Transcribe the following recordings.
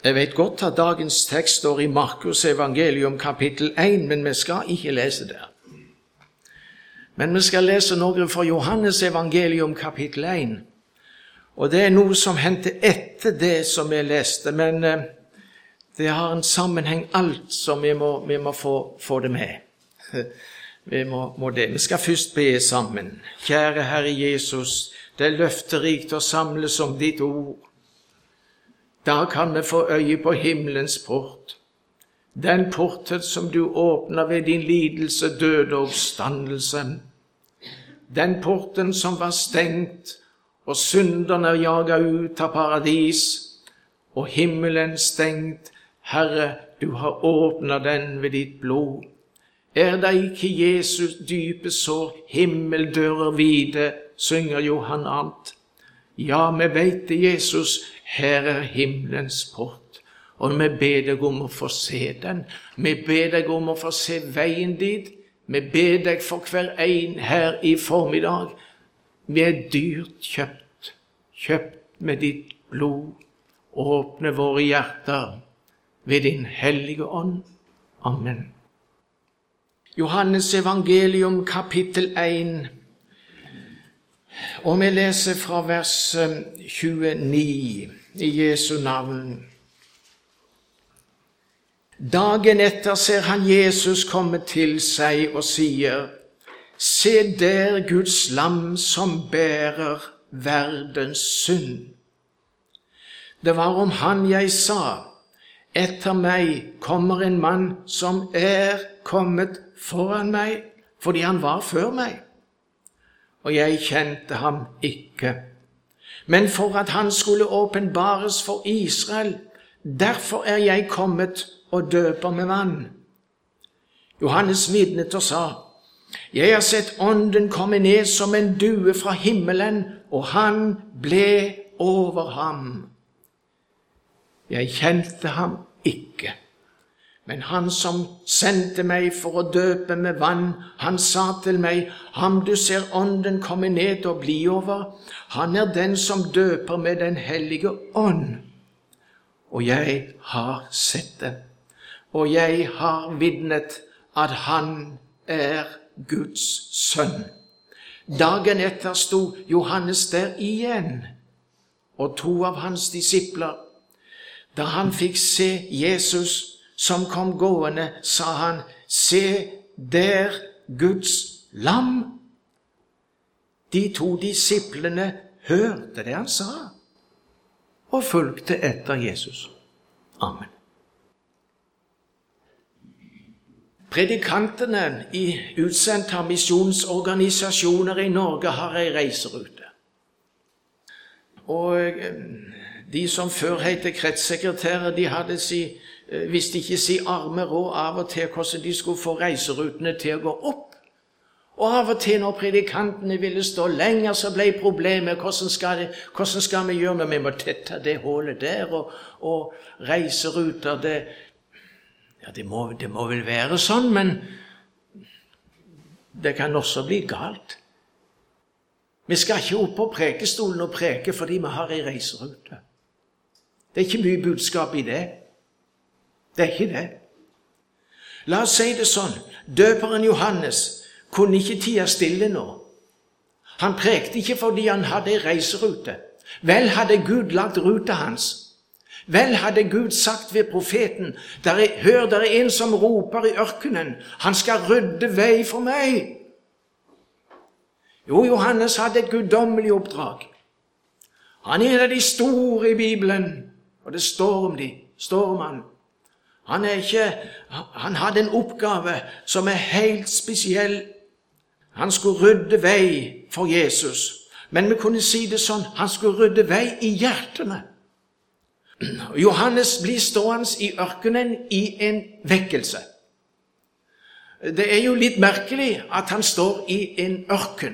Jeg vet godt at dagens tekst står i Markus evangelium kapittel 1, men vi skal ikke lese der. Men vi skal lese noe fra Johannes evangelium kapittel 1. Og det er noe som hendte etter det som jeg leste, men det har en sammenheng alt som vi må få det med. Vi må det. Vi skal først be sammen. Kjære Herre Jesus, det er løfterikt å samles om ditt ord. Da kan vi få øye på himmelens port. Den porten som du åpner ved din lidelse, død og oppstandelse. Den porten som var stengt, og synderne jaget ut av paradis, og himmelen stengt. Herre, du har åpnet den ved ditt blod. Er det ikke Jesus dype sår, himmeldører vide, synger Johan Ant. Ja, vi vet det, Jesus, her er himmelens port, og vi ber deg om å få se den. Vi ber deg om å få se veien dit. Vi ber deg for hver en her i formiddag. Vi er dyrt kjøpt med ditt blod. Åpne våre hjerter ved din hellige ånd. Amen. Johannes evangelium kapittel 1, og vi leser fra vers 29 i Jesu navn. Dagen etter ser han Jesus komme til seg og sier, se der Guds lam som bærer verdens synd. Det var om han jeg sa, etter meg kommer en mann som er kommet foran meg, fordi han var før meg. Og jeg kjente ham ikke. Men for at han skulle åpenbares for Israel, derfor er jeg kommet og døper med vann. Johannes vitnet og sa, jeg har sett ånden komme ned som en due fra himmelen, og han ble over ham. Jeg kjente ham ikke. Men han som sendte meg for å døpe med vann, han sa til meg, ham du ser ånden komme ned og bli over, han er den som døper med den hellige ånd. Og jeg har sett det, og jeg har vitnet at han er Guds sønn. Dagen etter sto Johannes der igjen, og 2 av hans disipler. Da han fikk se Jesus som kom gående, sa han, se der Guds lam. De 2 disiplene hørte det han sa, og fulgte etter Jesus. Amen. Predikantene i utsendte misjonsorganisasjoner i Norge har en reiserute. Og de som før heter kretssekretærer, de hadde visste ikke si arme råd av og til hvordan de skulle få reiserutene til å gå opp. Og av og til når predikantene ville stå lenger, så ble problemet, hvordan skal vi gjøre når vi må tette det hullet der, og reiseruter, det må vel være sånn, men det kan også bli galt. Vi skal ikke opp på prekestolen og preke fordi vi har en reiserute. Det er ikke mye budskap i det. Det er ikke det. La oss si det sånn, døperen Johannes kunne ikke tie stille nå. Han prekte ikke fordi han hadde en reiserute. Vel hadde Gud lagt ruta hans. Vel hadde Gud sagt ved profeten, hør, der er en som roper i ørkenen, han skal rydde vei for meg. Jo, Johannes hadde et guddommelig oppdrag. Han er en av de store i Bibelen, og det står om han. Han hadde en oppgave som er helt spesiell. Han skulle rydde vei for Jesus. Men vi kunne si det sånn, han skulle rydde vei i hjertene. Johannes blir stående i ørkenen i en vekkelse. Det er jo litt merkelig at han står i en ørken.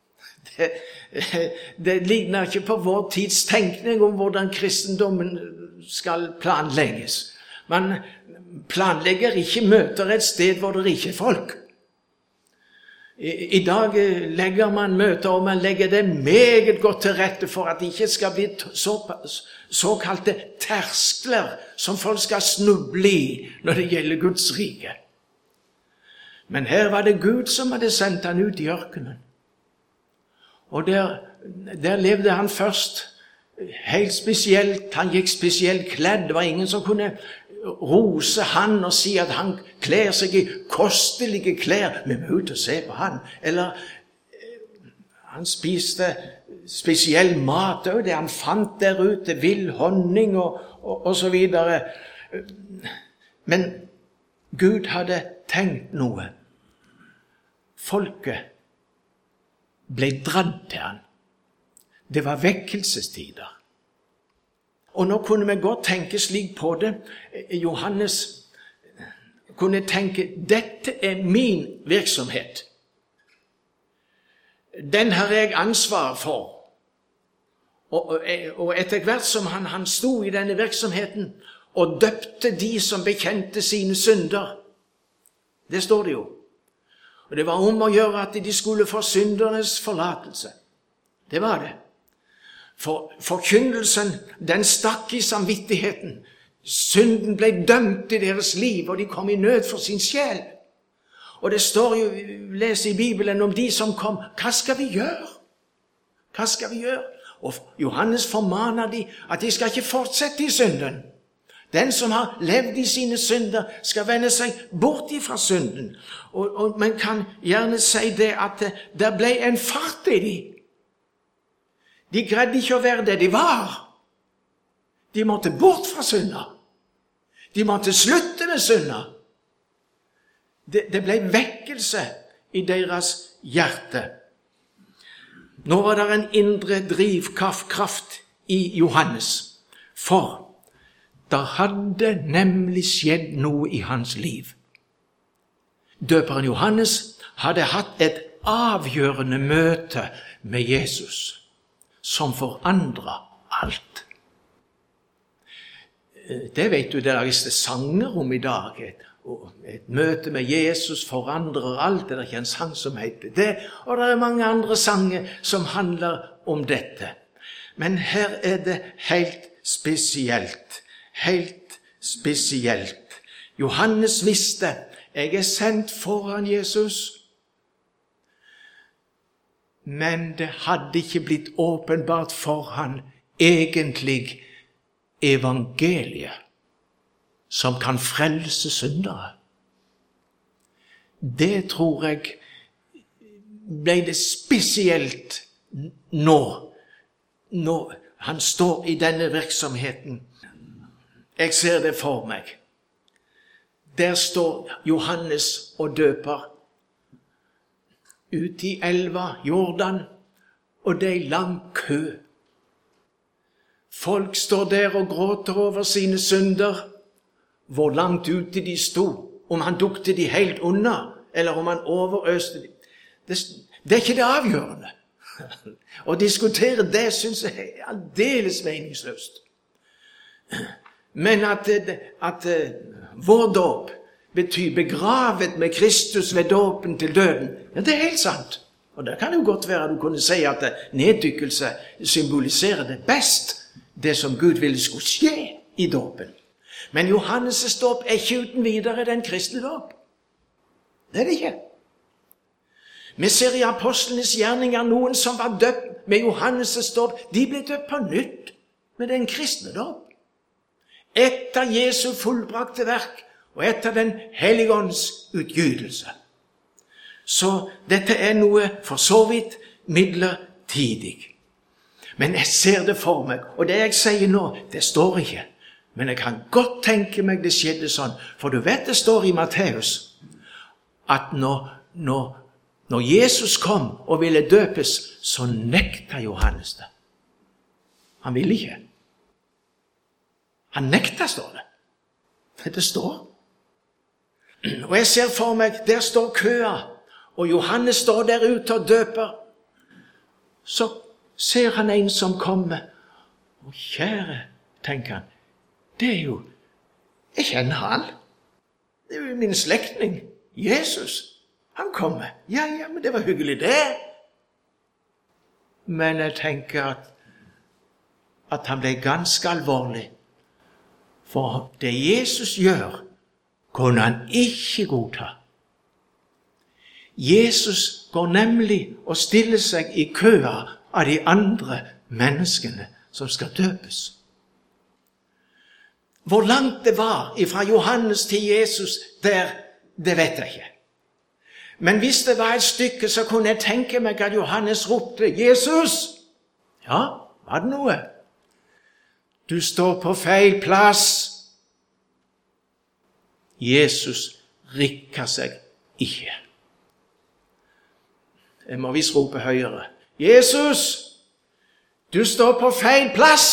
Det ligner ikke på vår tids tenkning om hvordan kristendommen skal planlegges. Man planlegger ikke møter et sted hvor det ikke er folk. I dag legger man møter, og man legger det meget godt til rette for at det ikke skal bli såkalte terskler som folk skal snuble i når det gjelder Guds rike. Men her var det Gud som hadde sendt han ut i ørkenen. Og der levde han først helt spesielt. Han gikk spesielt kledd. Det var ingen som kunne rose han og si at han klær seg i kostelige klær. Vi må ut og se på han. Eller han spiste spesiell mat, og det han fant der ute, vill honning og så videre. Men Gud hadde tenkt noe. Folket ble dratt til han. Det var vekkelsestider. Og nå kunne vi godt tenke slik på det. Johannes kunne tenke, dette er min virksomhet. Den har jeg ansvar for. Og etter hvert som han sto i denne virksomheten og døpte de som bekjente sine synder. Det står det jo. Og det var om å gjøre at de skulle få syndernes forlatelse. Det var det. For forkynnelsen, den stakk i samvittigheten. Synden ble dømt i deres liv, og de kom i nød for sin sjel. Og det står jo, les i Bibelen om de som kom. Hva skal vi gjøre? Hva skal vi gjøre? Og Johannes formaner de at de skal ikke fortsette i synden. Den som har levd i sine synder skal vende seg bort ifra synden. Og man kan gjerne si det at det ble en fart i de. De greide ikke å være det de var. De måtte bort fra synder. De måtte slutte med synder. Det ble vekkelse i deres hjerte. Nå var det en indre drivkraft i Johannes. For det hadde nemlig skjedd noe i hans liv. Døperen Johannes hadde hatt et avgjørende møte med Jesus, som forandret alt. Det vet du, det lages det sanger om i dag. Et møte med Jesus forandrer alt. Det er ikke en sang som heter det. Og det er mange andre sanger som handler om dette. Men her er det helt spesielt. Helt spesielt. Johannes visste, jeg er sendt foran Jesus. Men det hadde ikke blitt åpenbart for han egentlig evangeliet som kan frelse syndere. Det tror jeg ble det spesielt når han står i denne virksomheten. Jeg ser det for meg. Der står Johannes og døper ut i elva Jordan, og det er en lang kø. Folk står der og gråter over sine synder. Hvor langt ute de sto, om han dukte de helt unna, eller om han overøste de. Det er ikke det avgjørende. Å diskutere det synes jeg er aldeles meningsløst. Men at vår dåp betyr begravet med Kristus ved dåpen til døden, ja, det er helt sant. Og det kan jo godt være at du kunne si at neddykkelse symboliserer det best, det som Gud ville skulle skje i dåpen. Men Johannes' dåp er ikke uten videre den kristne dåp. Det er det ikke. Vi ser i apostlenes gjerninger noen som var døpt med Johannes' dåp. De ble døpt på nytt med den kristne dåp. Etter Jesu fullbrakte verk og etter den hellige ånds utgytelse. Så dette er noe for så vidt midlertidig. Men jeg ser det for meg, og det jeg sier nå, det står ikke. Men jeg kan godt tenke meg det skjedde sånn, for du vet det står i Matteus, at når Jesus kom og ville døpes, så nekta Johannes det. Han ville ikke. Han nekta, står det. Det står. Og jeg ser for meg, der står køa, og Johannes står der ute og døper. Så ser han en som kommer, og kjære, tenker han, det er jo, jeg kjenner han. Det er jo min slektning, Jesus. Han kommer. Ja, men det var hyggelig det. Men jeg tenker at han ble ganske alvorlig. For det Jesus gjør, kunne han ikke godta. Jesus går nemlig og stiller seg i køa av de andre menneskene som skal døpes. Hvor langt det var fra Johannes til Jesus der, det vet jeg ikke. Men hvis det var et stykke, så kunne jeg tenke meg at Johannes ropte, Jesus! Ja, var det noe? Du står på feil plass. Jesus rikker seg ikke. Jeg må visst rope høyere. Jesus! Du står på feil plass!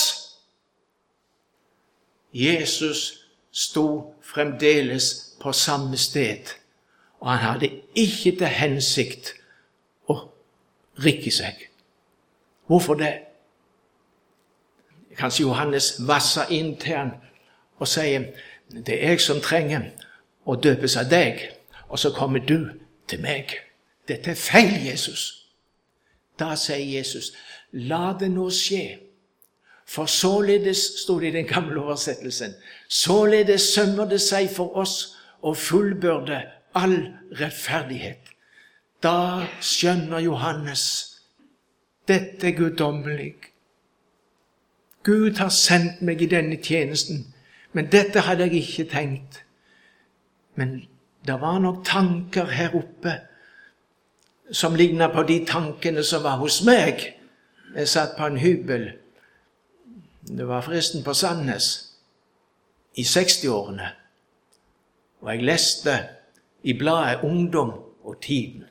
Jesus sto fremdeles på samme sted, og han hadde ikke til hensikt å rikke seg. Hvorfor det? Kanskje Johannes vasser inn til han og sier, det er jeg som trenger å døpes av deg, og så kommer du til meg. Dette er feil, Jesus. Da sier Jesus, la det nå skje. For således, stod det i den gamle oversettelsen, således sømmer det seg for oss å fullbyrde all rettferdighet. Da skjønner Johannes, dette er guddommelig. Gud har sendt meg i denne tjenesten, men dette hadde jeg ikke tenkt. Men det var nok tanker her oppe, som lignet på de tankene som var hos meg. Jeg satt på en hybel. Det var forresten på Sandnes i 60-årene, og jeg leste i bladet Ungdom og Tiden.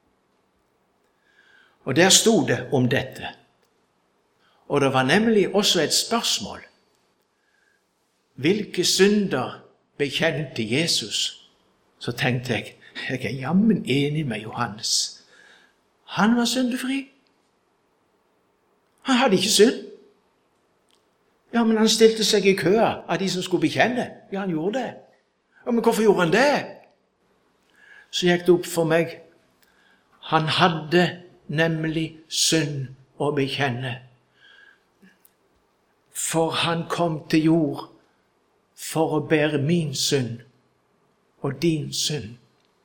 Og der stod det om dette. Og det var nemlig også et spørsmål. Hvilke synder bekjente Jesus? Så tenkte jeg er jammen enig med Johannes. Han var syndefri. Han hadde ikke synd. Ja, men han stilte seg i køa av de som skulle bekjenne. Ja, han gjorde det. Ja, men hvorfor gjorde han det? Så gikk det opp for meg. Han hadde nemlig synd å bekjenne. For han kom til jord for å bære min synd og din synd.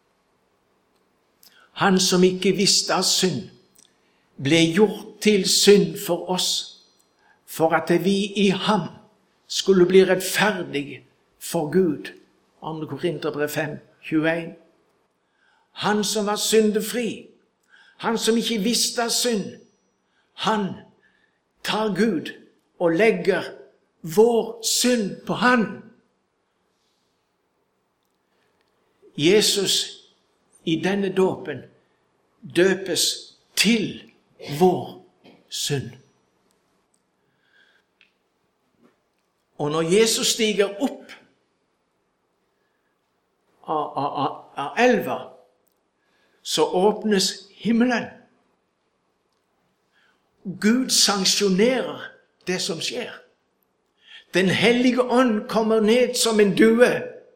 Han som ikke visste av synd, ble gjort til synd for oss, for at vi i ham skulle bli rettferdige for Gud. 2. Korinterbrev 5:21. Han som var syndefri, han som ikke visste av synd, han tar Gud og legger vår synd på han. Jesus i denne dåpen døpes til vår synd. Og når Jesus stiger opp av elva, så åpnes himmelen. Gud sanksjonerer det som skjer. Den hellige ånd kommer ned som en due.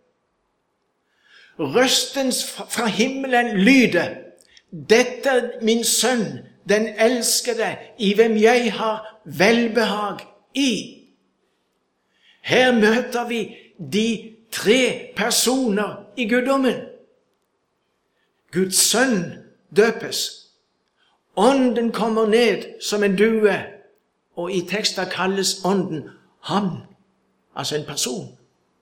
Røsten fra himmelen lyder, dette er min sønn, den elskede, i hvem jeg har velbehag i. Her møter vi de tre personer i guddommen. Guds sønn døpes. Ånden kommer ned som en due, og i teksten kalles ånden han, altså en person.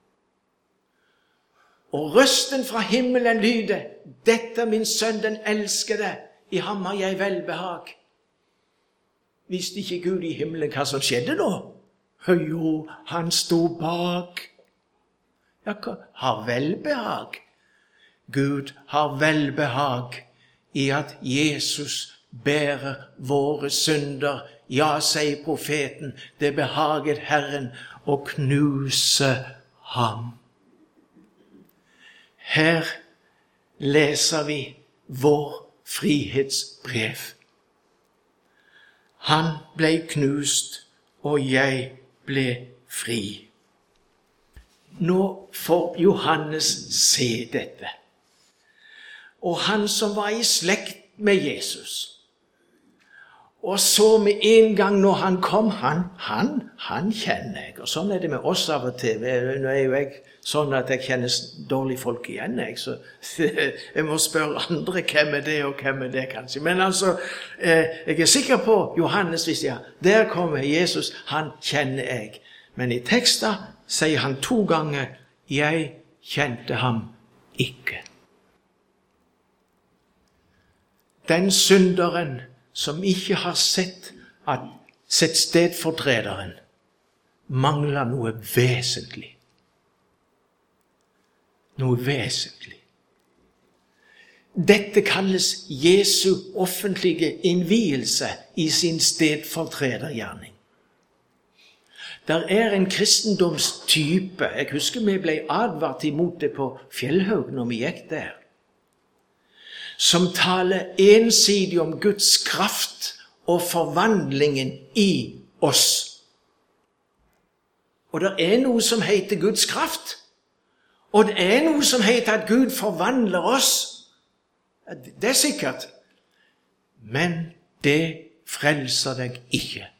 Og røsten fra himmelen lyder, dette er min sønn, den elskede, i ham har jeg velbehag. Visste ikke Gud i himmelen hva som skjedde da? Jo, han stod bak. Ja, har velbehag. Gud har velbehag i at Jesus bærer våre synder. Ja, sier profeten, det behaget Herren å knuse ham. Her leser vi vår frihetsbrev. Han ble knust, og jeg ble fri. Nå får Johannes se dette. og han som var i slekt med Jesus. Og så med en gang når han kom, han kjenner jeg. Og sånn er det med oss av og til. Nå er jo jeg sånn at jeg kjenner dårlige folk igjen, så jeg må spørre andre hvem er det og hvem er det kanskje. Men altså, jeg er sikker på Johannes hvis der kommer Jesus, han kjenner jeg. Men i teksten sier han 2 ganger, jeg kjente ham ikke. Den synderen som ikke har sett stedfortrederen, mangler noe vesentlig. Noe vesentlig. Dette kalles Jesu offentlige innvielse i sin stedfortredergjerning. Der er en kristendomstype, jeg husker vi ble advart imot det på Fjellhaug når vi gikk der, som taler ensidig om Guds kraft og forvandlingen i oss. Og det er noe som heter Guds kraft, og det er noe som heter at Gud forvandler oss. Det er sikkert. Men det frelser deg ikke.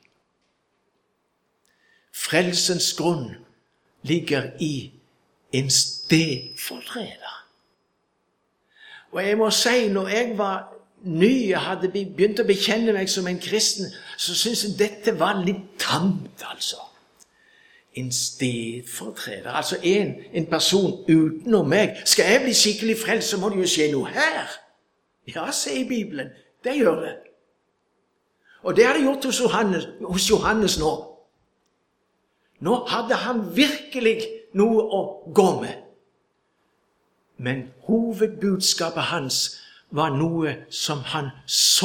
Frelsens grunn ligger i en stedfortreder. Og jeg må si, når jeg var ny, jeg hadde begynt å bekjenne meg som en kristen, så synes jeg dette var litt tamt, altså. En stedfortreder, altså en person utenom meg. Skal jeg bli skikkelig frelst, så må det jo skje noe her. Ja, se i Bibelen. Det gjør det. Og det har det gjort hos Johannes nå. Nå hadde han virkelig noe å gå med. Men hovedbudskapet hans var noe som han så.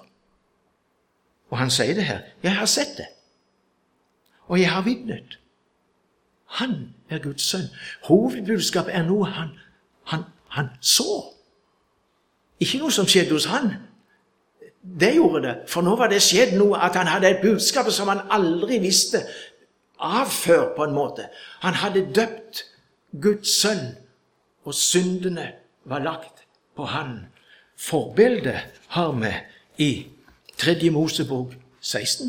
Og han sier det her, jeg har sett det, og jeg har vitnet. Han er Guds sønn. Hovedbudskapet er noe han så. Ikke noe som skjedde hos han. Det gjorde det, for nå var det skjedd noe at han hadde et budskap som han aldri visste av før på en måte. Han hadde døpt Guds sønn, og syndene var lagt på han. Forbildet har vi i 3. Mosebok 16.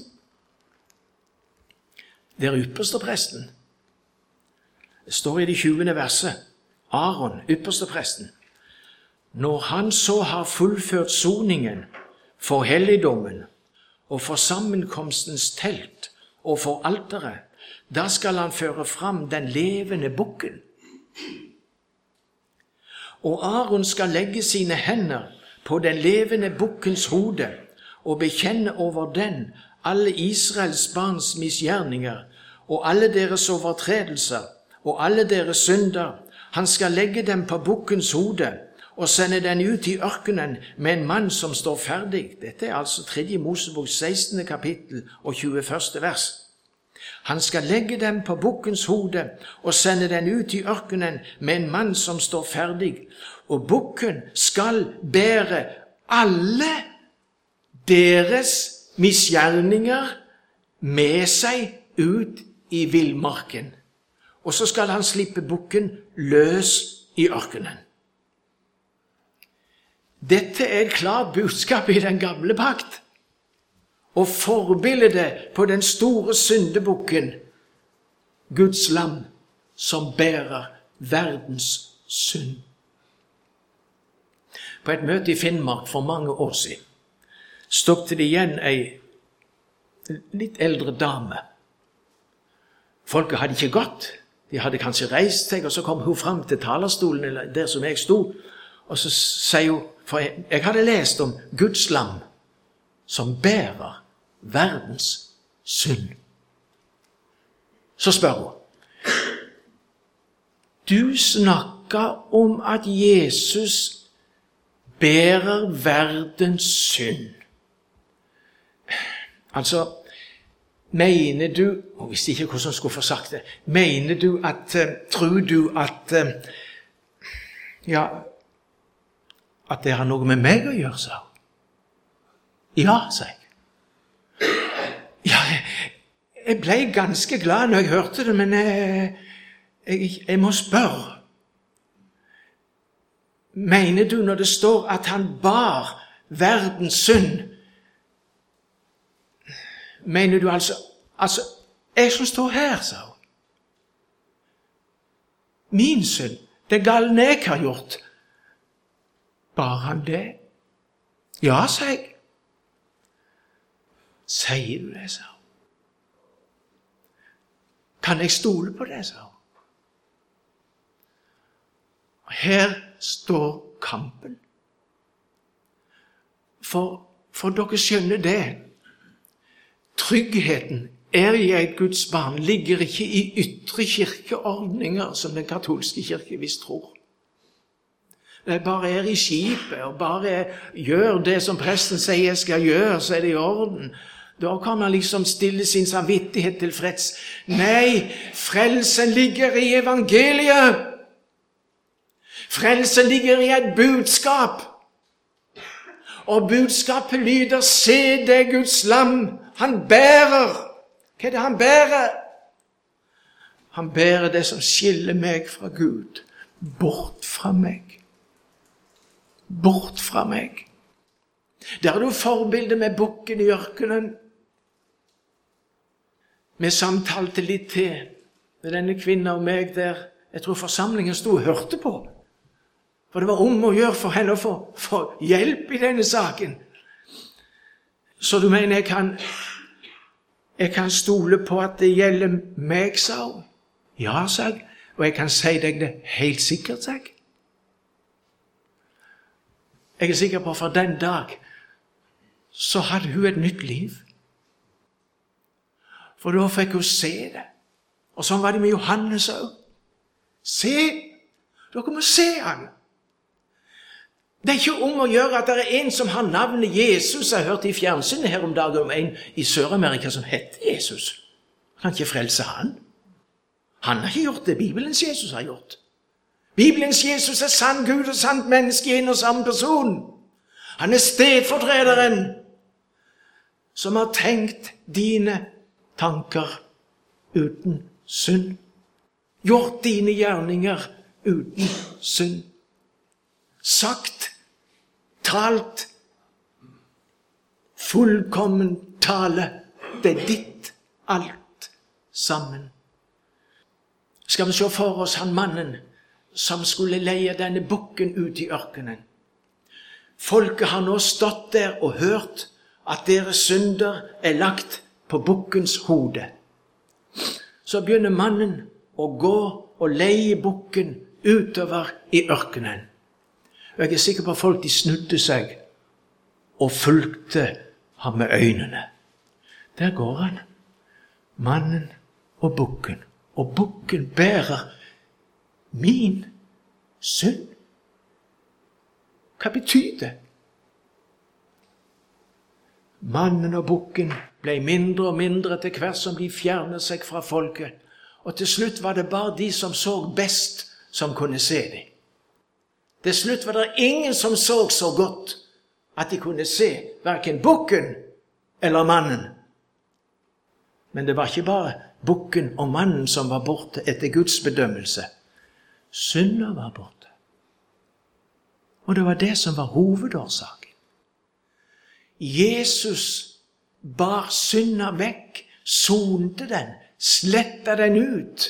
Det er ypperstepresten. Det står i det 20. verset. Aaron, ypperstepresten. Når han så har fullført soningen for helligdommen og for sammenkomstens telt og for alteret, da skal han føre fram den levende bukken. Og Aaron skal legge sine hender på den levende bukkens hode og bekjenne over den alle Israels barns misgjerninger og alle deres overtredelser og alle deres synder. Han skal legge dem på bukkens hode og sende den ut i ørkenen med en mann som står ferdig. Dette er altså 3. Mosebok 16. kapittel og 21. vers. Han skal legge dem på bukkens hode og sende den ut i ørkenen med en mann som står ferdig. Og bukken skal bære alle deres misgjerninger med seg ut i villmarken. Og så skal han slippe bukken løs i ørkenen. Dette er et klart budskap i den gamle pakt. Og forbildet på den store syndebukken, Guds lam, som bærer verdens synd. På et møte i Finnmark for mange år siden stoppet det igjen en litt eldre dame. Folket hadde ikke gått. De hadde kanskje reist seg, og så kom hun fram til talerstolen, eller der som jeg stod, og så sier hun, for jeg hadde lest om Guds lam, som bærer verdens synd. Så spør hun, du snakker om at Jesus bærer verdens synd. Altså, mener du, og visste ikke hvordan jeg skulle få sagt det, mener du tror du at det har noe med meg å gjøre, sa hun. Ja, sa jeg. Ja, jeg ble ganske glad når jeg hørte det, men jeg må spørre. mener du når det står at han bar verdens synd? Mener du altså, jeg som står her, sa hun. Min synd, det galne jeg har gjort. Bar han det? Ja, sa jeg. Sier du det, sa hun. Kan jeg stole på det, sa hun. Her står kampen. For dere skjønner det. Tryggheten er jeg et Guds barn, ligger ikke i ytre kirkeordninger som den katolske kirke visst tror. Det bare er i skipet og bare gjør det som presten sier jeg skal gjøre, så er det i orden. Da kan man liksom stille sin samvittighet til freds. Nei, frelsen ligger i evangeliet. Frelsen ligger i et budskap. Og budskapet lyder, se det Guds lam, han bærer. Hva er det han bærer? Han bærer det som skiller meg fra Gud. Bort fra meg. Bort fra meg. Der er du forbildet med bukken i ørkenen. Vi samtalte litt til med denne kvinnen og meg der. Jeg tror forsamlingen stod og hørte på. For det var om å gjøre for henne å få hjelp i denne saken. Så du mener jeg kan stole på at det gjelder meg, sa hun. Ja, sa jeg. Og jeg kan si deg det helt sikkert, sa jeg. Jeg er sikker på at for den dag så hadde hun et nytt liv. For da fikk hun se det. Og sånn var det med Johannes også. Se! Dere må se han. Det er ikke om å gjøre at det er en som har navnet Jesus. Jeg har hørt i fjernsynet her om dagen om en i Sør-Amerika som heter Jesus. Han kan ikke frelse han. Han har ikke gjort det Bibelens Jesus har gjort. Bibelens Jesus er sann Gud og sant menneske i en og samme person. Han er stedfortrederen som har tenkt dine tanker uten synd. Gjort dine gjerninger uten synd. Sagt, talt, fullkommen tale. Det er ditt alt sammen. Skal vi se for oss han mannen som skulle leie denne bukken ut i ørkenen. Folket har nå stått der og hørt at deres synder er lagt på bukkens hode. Så begynner mannen å gå og leie bukken utover i ørkenen. Og jeg er sikker på at folk de snudde seg og fulgte ham med øynene. Der går han, mannen og bukken. Og bukken bærer min synd. Hva betyr det? Mannen og bukken ble mindre og mindre til hver som de fjernet seg fra folket. Og til slutt var det bare de som så best som kunne se dem. Til slutt var det ingen som så godt at de kunne se hverken bukken eller mannen. Men det var ikke bare bukken og mannen som var borte etter Guds bedømmelse. Synder var borte. Og det var det som var hovedårsaken. Jesus bar synder vekk, sonte den, sletta den ut.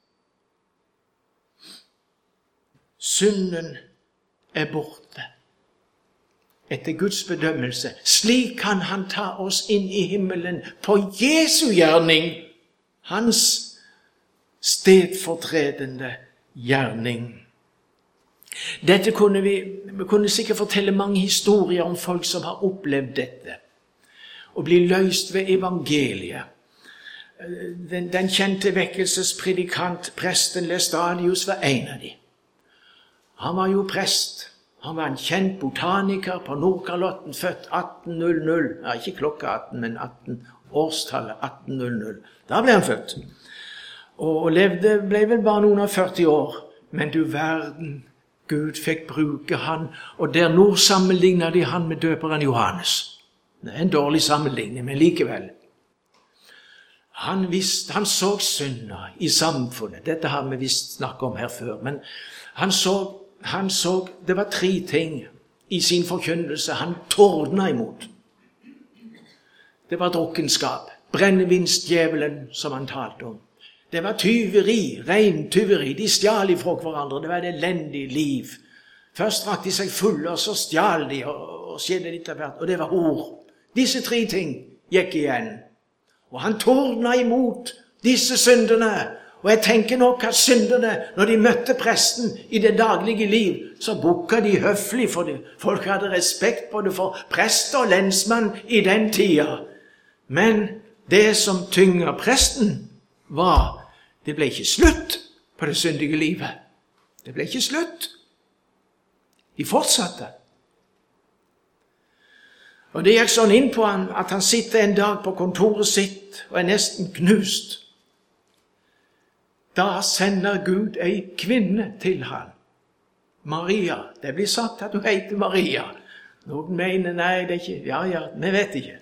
Synden er borte. Etter Guds bedømmelse. Slik kan han ta oss inn i himmelen på Jesu gjerning. Hans stedfortredende gjerning. Dette vi kunne sikkert fortelle mange historier om folk som har opplevd dette. Og bli løst ved evangeliet. Den kjente vekkelsespredikant, presten Lestadius, var en av dem. Han var jo prest. Han var en kjent botaniker på Nordkalotten, født 1800. Ja, ikke klokka 18, men årstallet 1800. Da ble han født. Og ble vel bare noen av 40 år. Men du verden, Gud fikk bruke han, og der nå sammenligner de han med døperen Johannes. Det er en dårlig sammenligning, men likevel. Han så synder i samfunnet. Dette har vi visst snakket om her før, men han så han så, det var 3 ting i sin forkynnelse han tordna imot. Det var drukkenskap, brennevinsdjevelen som han talte om. Det var tyveri, ren tyveri. De stjal ifra hverandre. Det var et elendig liv. Først drakk de seg fulle, og så stjal de, og skjedde litt av hvert. Og det var hor. Disse 3 ting gikk igjen. Og han tordna imot disse syndene. Og jeg tenker nok at synderne, når de møtte presten i det daglige liv, så bukket de høflig for det. Folk hadde respekt både for prest og lensmann i den tida. Men det som tynger presten var, det ble ikke slutt på det syndige livet. Det ble ikke slutt. De fortsatte. Og det gikk sånn inn på han, at han sitter en dag på kontoret sitt og er nesten knust. Da sender Gud ei kvinne til han. Maria. Det blir sagt at hun heter Maria. Noen mener, nei, det er ikke, ja, vi vet ikke.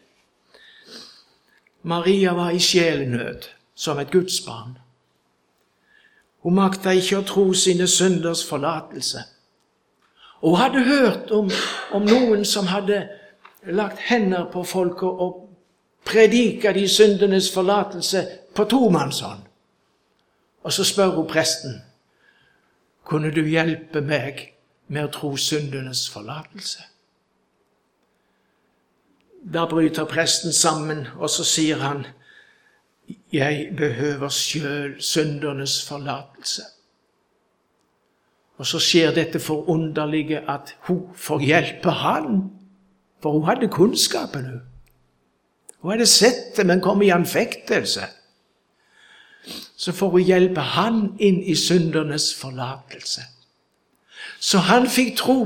Maria var i sjelenød, som et gudsbarn. Hun makta ikke å tro sine synders forlatelse. Og hun hadde hørt om noen som hadde lagt hender på folk og prediket de syndenes forlatelse på tomannshånd. Og så spør hun presten, kunne du hjelpe meg med å tro syndenes forlatelse? Da bryter presten sammen, og så sier han, jeg behøver selv syndernes forlatelse. Og så skjer dette forunderlige at hun får hjelpe han, for hun hadde kunnskapen. Hun hadde sett det, men kom i anfektelse. Så får hun hjelpe han inn i syndernes forlatelse. Så han fikk tro.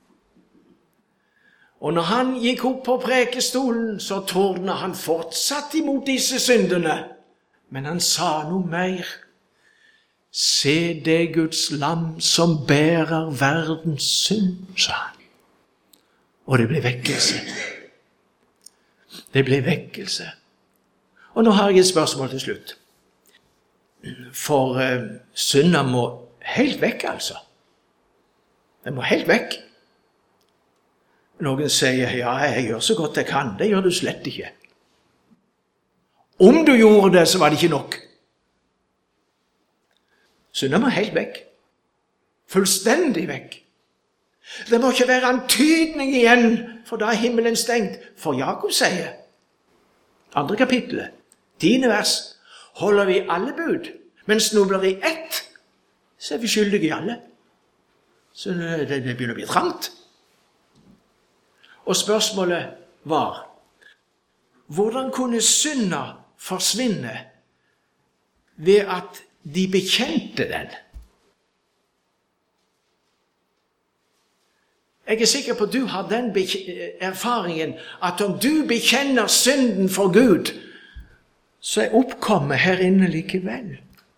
Og når han gikk opp på prekestolen, så tordna han fortsatt imot disse syndene. Men han sa noe mer. Se det Guds lam som bærer verdens synd, sa han. Og det ble vekkelse. Det ble vekkelse. Og nå har jeg et spørsmål til slutt. For synder må helt vekk, altså. Den må helt vekk. Noen sier, ja, jeg gjør så godt jeg kan. Det gjør du slett ikke. Om du gjorde det, så var det ikke nok. Synder må helt vekk. Fullstendig vekk. Det må ikke være antydning igjen, for da er himmelen stengt. For Jakob sier, 2. kapittelet, 10. vers, holder vi alle bud, men snubler i ett, så er vi skyldige i alle. Så det begynner å bli trangt. Og spørsmålet var, hvordan kunne synder forsvinne ved at de bekjente den? Jeg er sikker på at du har den erfaringen at om du bekjenner synden for Gud, så er oppkommet her inne likevel.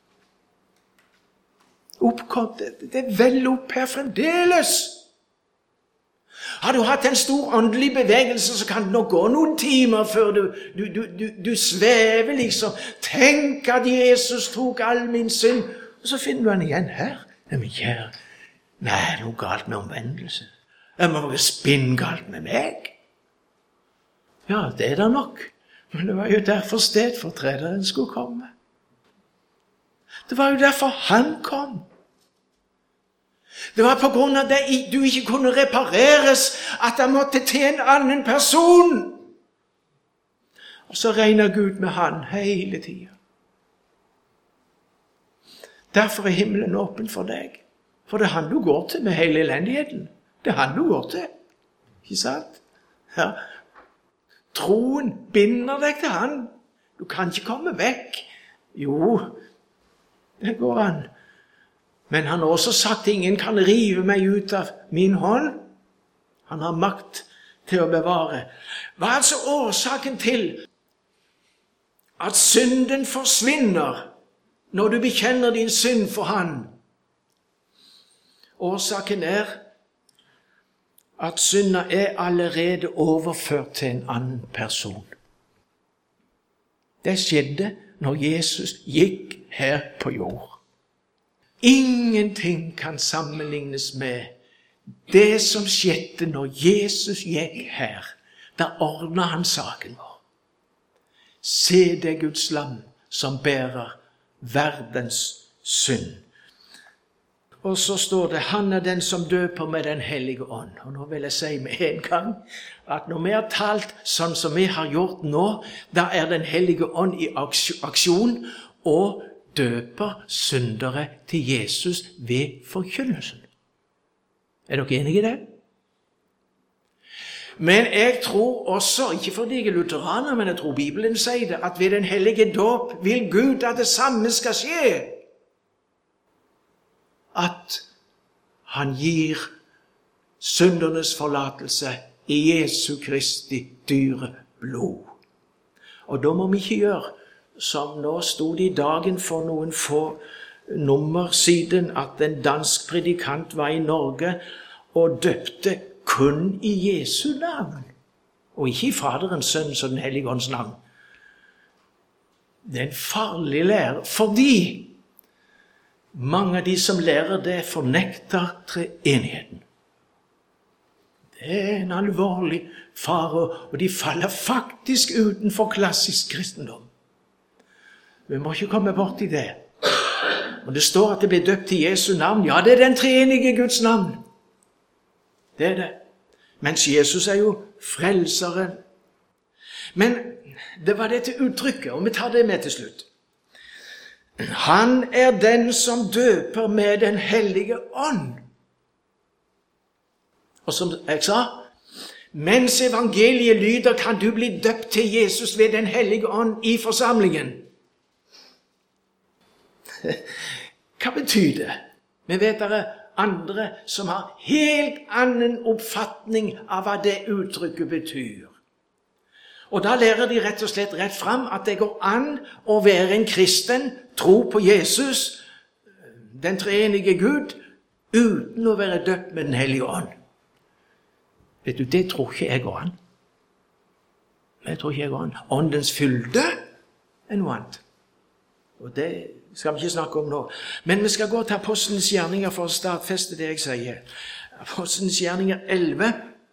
Det er vel opp her fremdeles. Har du hatt en stor åndelig bevegelse, så kan det nok gå noen timer før du svever liksom. Tenk at Jesus tok all min synd. Og så finner du han igjen her. Men kjære, nei, det er noe galt med omvendelse. Det må være spinngalt med meg. Ja, det er det nok. Men det var jo derfor stedfortrederen skulle komme. Det var jo derfor han kom. Det var på grunn av at du ikke kunne repareres, at han måtte til en annen person. Og så regner Gud med han hele tiden. Derfor er himmelen åpen for deg. For det er han du går til med hele elendigheten. Det er han du går til. Ikke sant? Ja. Troen binder deg til han. Du kan ikke komme vekk. Jo, det går an. Men han har også sagt at ingen kan rive meg ut av min hånd. Han har makt til å bevare. Hva er altså årsaken til at synden forsvinner når du bekjenner din synd for han? Årsaken er at synden er allerede overført til en annen person. Det skjedde når Jesus gikk her på jord. Ingenting kan sammenlignes med det som skjedde når Jesus gikk her. Da ordnet han saken vår. Se det Guds lam som bærer verdens synd. Og så står det, han er den som døper med den hellige ånd. Og nå vil jeg si med en gang, at når vi har talt sånn som vi har gjort nå, da er den hellige ånd i aksjon, og døper syndere til Jesus ved forkynnelsen. Er dere enige i det? Men jeg tror også, ikke fordi jeg er lutheraner, men jeg tror Bibelen sier det, at ved den hellige dåp vil Gud at det samme skal skje. At han gir syndernes forlatelse i Jesu Kristi dyre blod. Og da må vi ikke gjøre, som nå stod i dagen for noen få nummer siden, at en dansk predikant var i Norge og døpte kun i Jesu navn, og ikke i Faderens, Sønnens og den hellige ånds navn. Det er en farlig lære, fordi mange av de som lærer det fornekter treenigheten. Det er en alvorlig fare, og de faller faktisk utenfor klassisk kristendom. Vi må ikke komme bort i det. Og det står at det blir døpt i Jesu navn. Ja, det er den treenige Guds navn. Det er det. Mens Jesus er jo frelseren. Men det var dette uttrykket, og vi tar det med til slutt. Han er den som døper med den hellige ånd. Og som jeg sa, mens evangeliet lyder, kan du bli døpt til Jesus ved den hellige ånd i forsamlingen. Hva betyr det? Vi vet det er andre som har helt annen oppfatning av hva det uttrykket betyr. Og da lærer de rett og slett rett fram at det går an å være en kristen, tro på Jesus, den treenige Gud, uten å være døpt med den hellige ånd. Vet du, det tror ikke jeg går an. Det tror ikke jeg går an. Åndens fylde er noe annet. Og det skal vi ikke snakke om nå. Men vi skal gå til Apostlenes gjerninger for å stadfeste det jeg sier. Apostlenes gjerninger 11,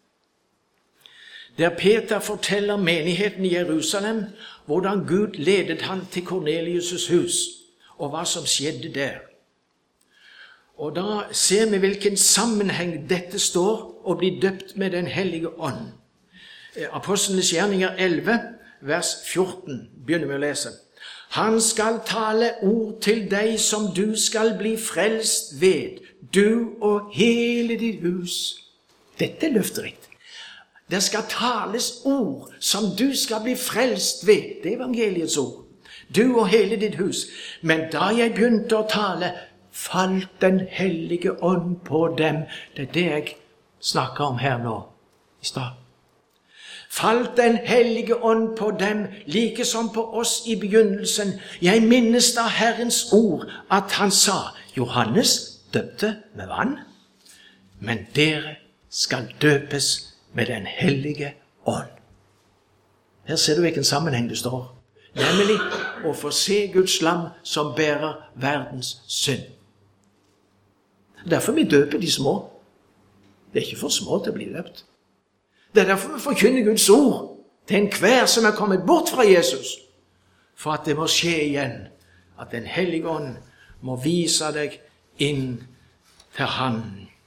der Peter forteller menigheten i Jerusalem hvordan Gud ledet han til Kornelius' hus, og hva som skjedde der. Og da ser vi hvilken sammenheng dette står å bli døpt med den hellige ånd. Apostlenes gjerninger 11, vers 14, begynner vi å lese. Han skal tale ord til deg som du skal bli frelst ved, du og hele ditt hus. Dette er løfterikt. Det skal tales ord som du skal bli frelst ved. Det er evangeliets ord. Du og hele ditt hus. Men da jeg begynte å tale, falt den hellige ånd på dem. Det er det jeg snakker om her nå i stad. Falt den hellige ånd på dem, like som på oss i begynnelsen. Jeg minnes da Herrens ord, at han sa, Johannes døpte med vann, men dere skal døpes med den hellige ånd. Her ser du hvilken sammenheng det står. Nemlig å få se Guds lam som bærer verdens synd. Derfor vi døper de små. Det er ikke for små til å bli døpt. Det er derfor vi forkynner Guds ord til enhver som er kommet bort fra Jesus, for at det må skje igjen, at den hellige ånd må vise deg inn til Han.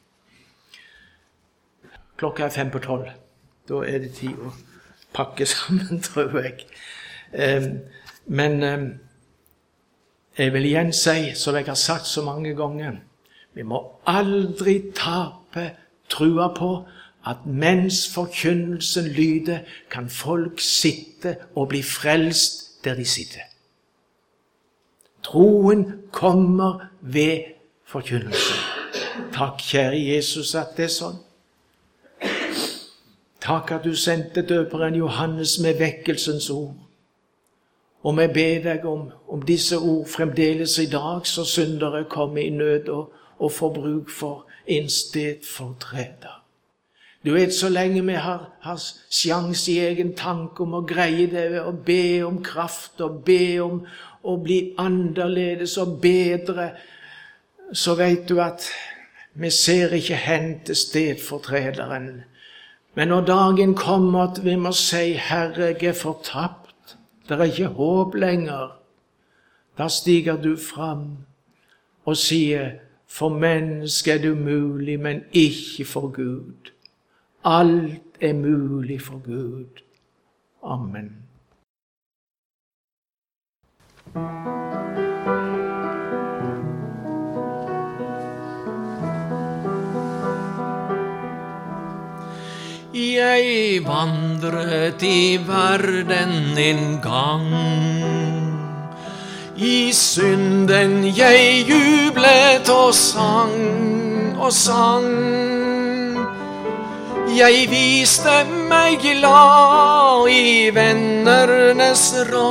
Klokka er 11:55. Da er det tid å pakke sammen, tror jeg. Men jeg vil igjen si, som jeg har sagt så mange ganger, vi må aldri tape trua på at mens forkynnelsen lyder, kan folk sitte og bli frelst der de sitter. Troen kommer ved forkynnelsen. Takk, kjære Jesus, at det er sånn. Takk at du sendte døperen Johannes med vekkelsens ord. Og vi ber deg om disse ord fremdeles i dag, så syndere kommer i nød og får bruk for en stedfortreder. Du vet, så lenge vi har sjans i egen tanke om å greie det, og be om kraft, og be om å bli annerledes og bedre, så vet du at vi ser ikke hen til stedfortrederen. Men når dagen kommer at vi må si, Herre, jeg er fortapt, det er ikke håp lenger, da stiger du fram og sier, for mennesket er det umulig, men ikke for Gud. Alt er mulig for Gud. Amen. Jeg vandret i verden en gang, i synden jeg jublet og sang og sang. Jeg viste meg glad i vennernes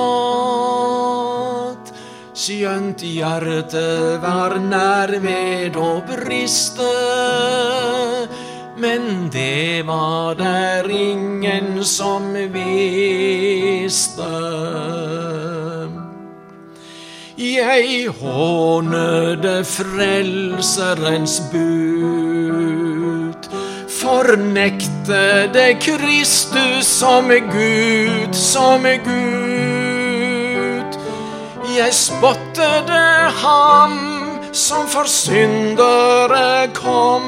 råd, skjønt hjertet var nær ved å briste, men det var der ingen som visste. Jeg hånede frelserens bud, fornektede Kristus som Gud, som Gud. Jeg spottede ham som for syndere kom,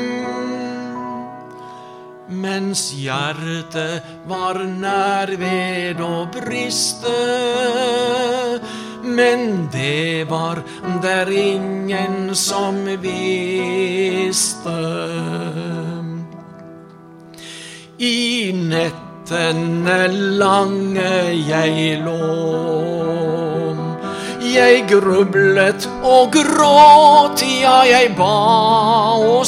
mens hjertet var nær ved å briste, men det var der ingen som visste. I nettene lange jeg lå, jeg grublet og gråt, ja, jeg ba og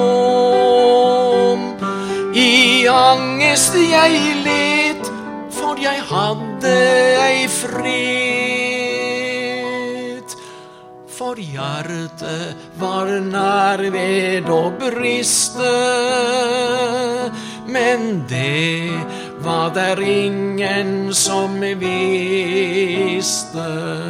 så. I angest jeg led, for jeg hadde ei fred. For hjertet var nær ved å briste, men det var der ingen som visste.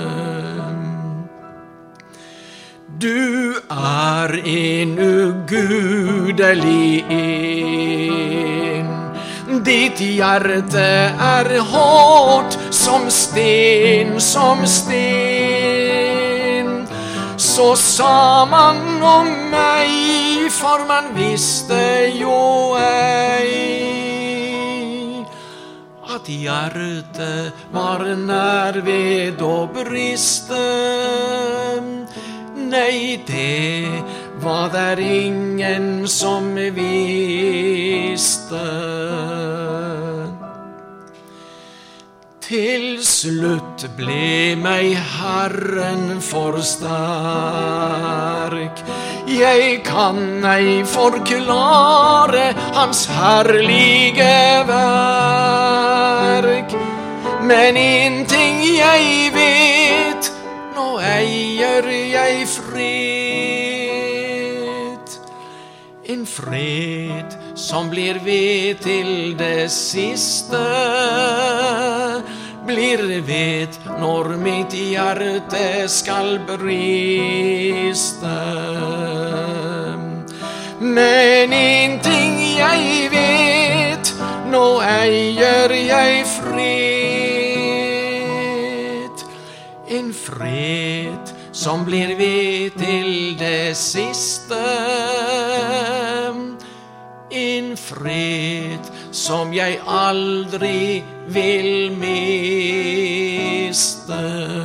Du er en ugudelig en, ditt hjerte er hårdt som sten, som sten. Så sa man om meg, for man visste jo ei, at hjertet var nær ved å briste. Nei, det var der ingen som visste. Til slutt ble meg Herren for sterk. Jeg kan ei forklare hans herlige verk. Men en ting jeg vet, nå eier jeg fred. En fred som blir ved til det siste, blir ved når mitt hjerte skal briste. Men en ting jeg vet, nå eier jeg fred. En fred som blir ved til det siste, en fred som jeg aldri vil miste.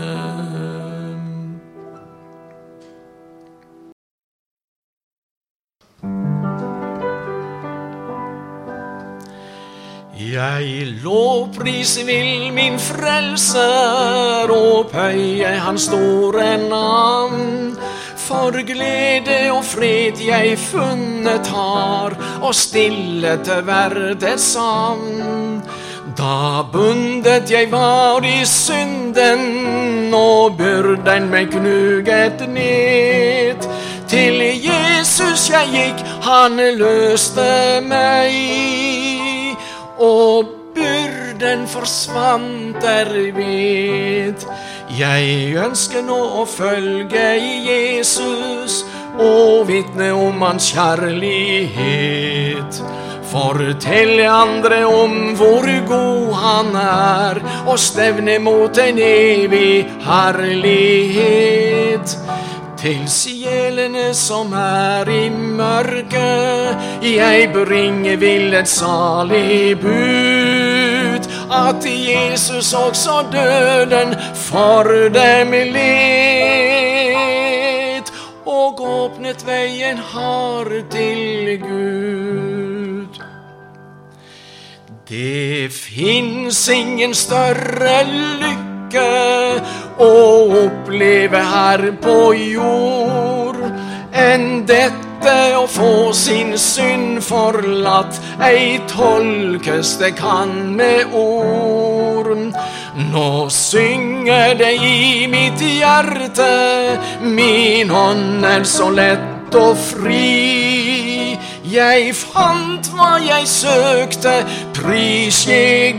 Jeg lovpris vil min frelser, opphøye hans store navn. For glede og fred jeg funnet har, og stille til verdens savn. Da bundet jeg var i synden, og byrden meg knuget ned. Til Jesus jeg gikk, han løste meg, og byrden forsvant derved. Jeg ønsker nå å følge Jesus og vitne om hans kjærlighet. Fortelle andre om hvor god han er, og stevne mot en evig herlighet. Til sjelene som er i mørket, jeg bringer vil et salig bud, at Jesus også døden for dem led, og åpnet veien har til Gud. Det finnes ingen større lykke å oppleve her på jord enn dette å få sin synd forlatt, ei tolkes det kan med ord. Nå synger det i mitt hjerte, min ånd er så lett og fri. Jeg fant hva jeg søkte, pris jeg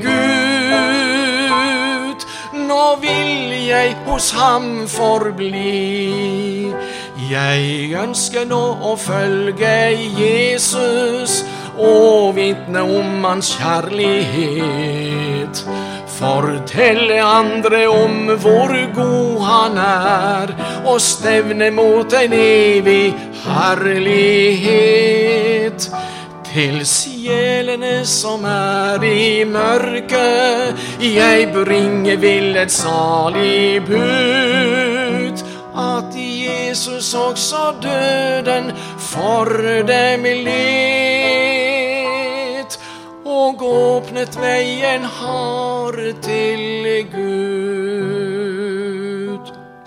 Gud. Nå vil jeg hos ham forbli. Jeg ønsker nå å følge Jesus og vitne om hans kjærlighet. Fortelle andre om hvor god han er, og stevne mot en evig herlighet. Til sjelene som er i mørket, jeg bringer vil et salig bud, at Jesus også døden for dem led, og åpnet veien har til Gud.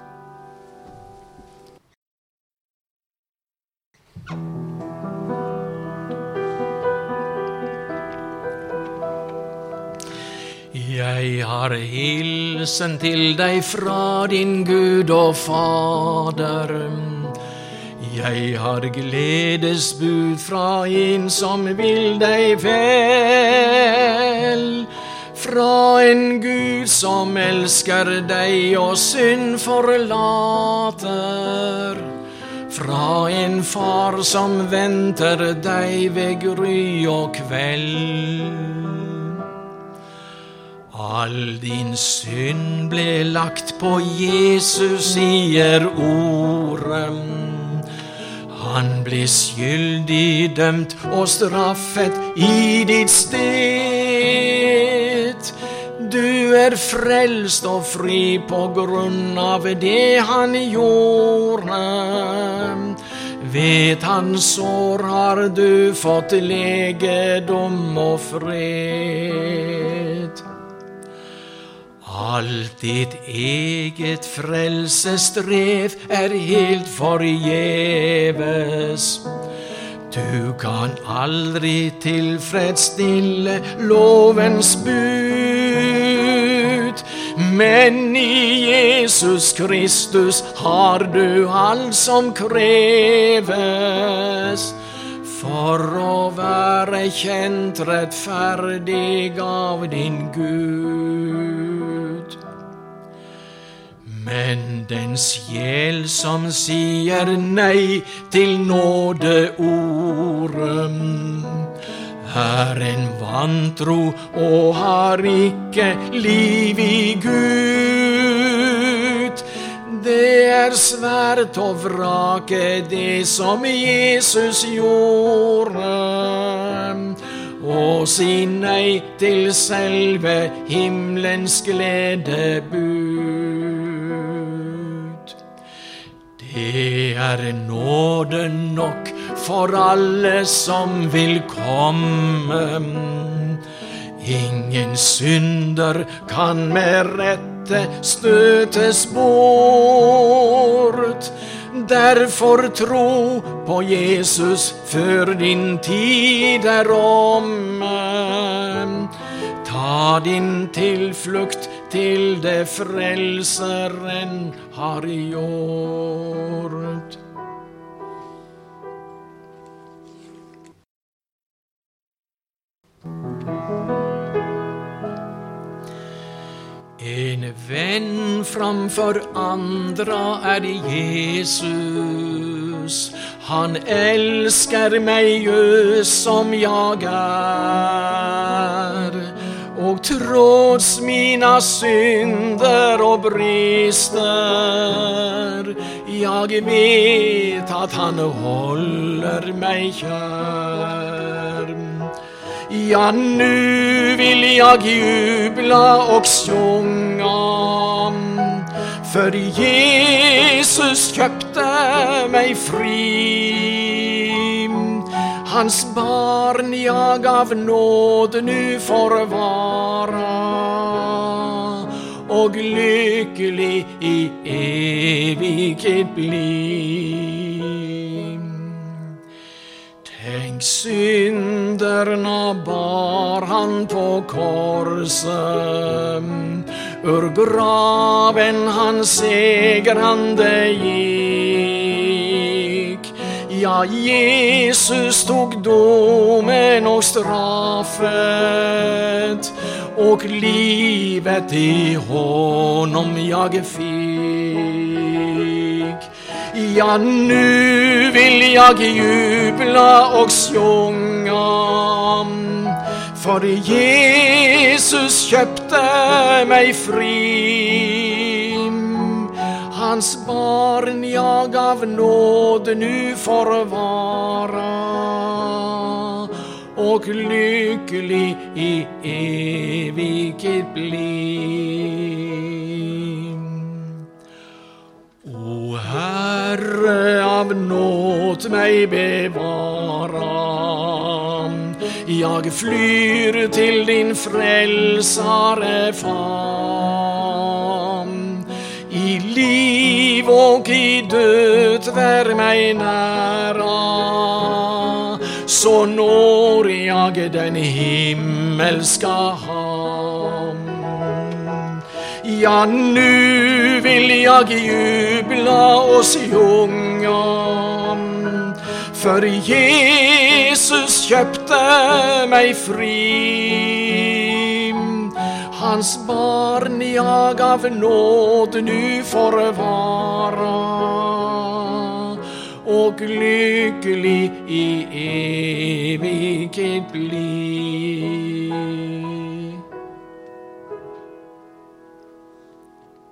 Jeg har hilsen til deg fra din Gud og Fader. Jeg har gledesbud fra en som vil deg vel. Fra en Gud som elsker deg og synd forlater. Fra en far som venter deg ved gry og kveld. All din synd ble lagt på Jesus, sier ordet. Han ble skyldig dømt og straffet i ditt sted. Du er frelst og fri på grunn av det han gjorde. Ved hans sår har du fått legedom og fred. Alt ditt eget frelsesstrev er helt forgjeves. Du kan aldri tilfredsstille lovens bud, men i Jesus Kristus har du alt som kreves, for å være kjent rettferdig av din Gud. Men den sjel som sier nei til nådeordet, er en vantro og har ikke liv i Gud. Det er svært å vrake det som Jesus gjorde, og si nei til selve himmelens gledebud. Det er nåde nok for alle som vil komme. Ingen synder kan med rette støtes bort. Derfor tro på Jesus før din tid er omme. Ta din tilflukt til det frelseren har gjort. En Min vän framför andra är Jesus. Han älskar mig just som jag är. Och trots mina synder och brister, jag vet att han håller mig kär. Ja, nu vill jag jubla och sjunga, för Jesus köpte mig fri. Hans barn jag av nåd nu får vara, och lycklig i evighet bli. Tänk, synderna bar han på korset, ur graven han segrande gick. Ja, Jesus tog domen och straffet, och livet i honom jag fick. Ja, nu vill jag jubla och sjunga, för Jesus köpte mig fri. Hans barn jag av nåd nu får vara, och lycklig i evighet bli. O Herre, av nåd mig bevara, jag flyr till din frälsare famn. I liv och i död vär mig nära, så når jag den himmelska hamn. Ja, nu vill jag jubla och sjunga, för Jesus köpte mig fri. Hans barn jag av nåd nu får vara, och lycklig i evighet bli.